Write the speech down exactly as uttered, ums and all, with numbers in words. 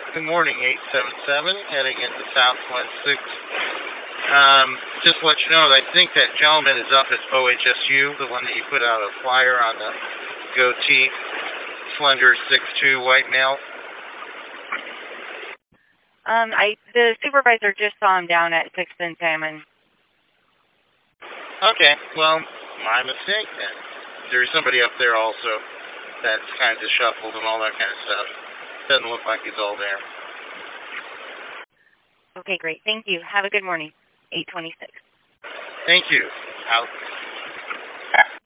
Good morning, eight seven seven, heading into Southwest six. Um, just to let you know, I think that gentleman is up at O H S U, the one that you put out a flyer on the goatee, slender six two white male. Um, I the supervisor just saw him down at Sixth and Salmon. Okay, well, my mistake then. There's somebody up there also that's kind of shuffled and all that kind of stuff. Doesn't look like he's all there. Okay, great. Thank you. Have a good morning. eight twenty-six. Thank you. Out.